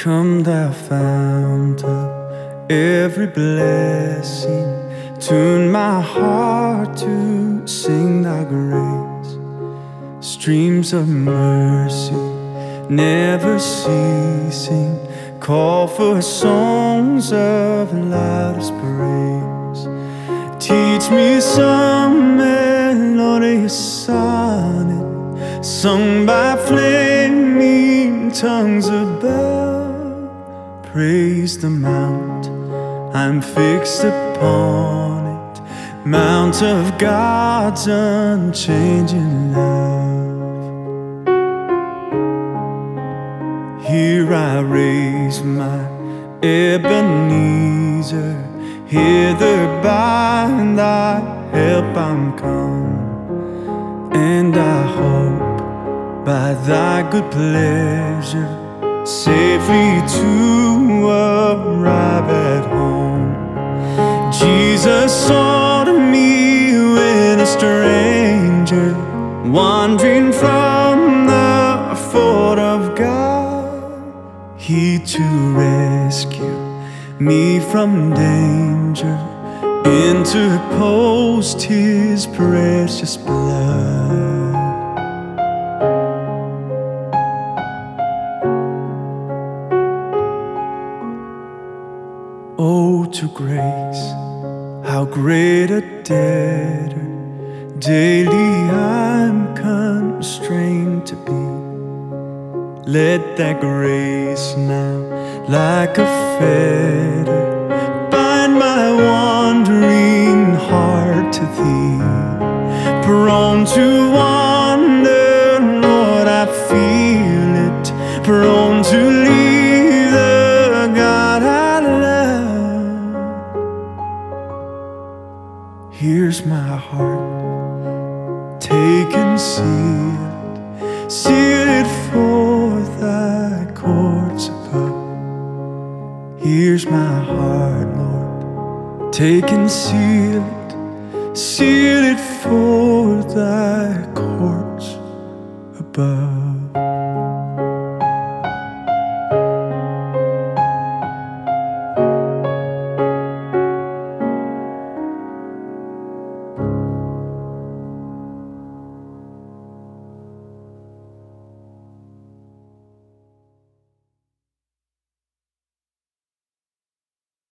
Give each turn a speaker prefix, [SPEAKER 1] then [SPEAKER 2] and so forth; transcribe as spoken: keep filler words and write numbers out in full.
[SPEAKER 1] Come thou fount of every blessing, tune my heart to sing thy grace. Streams of mercy never ceasing, call for songs of loudest praise. Teach me some melodious sonnet, sung by flaming tongues above. Praise the mount, I'm fixed upon it, mount of God's unchanging love. Here I raise my Ebenezer, hither by thy help I'm come, and I hope by thy good pleasure safely to arrive at home. Jesus saw to me when a stranger, wandering from the fold of God, he to rescue me from danger interposed his precious blood. Oh, to grace, how great a debtor daily I'm constrained to be. Let that grace now, like a fetter, bind my wandering heart to thee. Prone to wander, Lord, I feel it, prone to leave the God I love. Here's my heart, take and seal it, seal it for thy courts above. Here's my heart, Lord, take and seal it, seal it for thy courts above.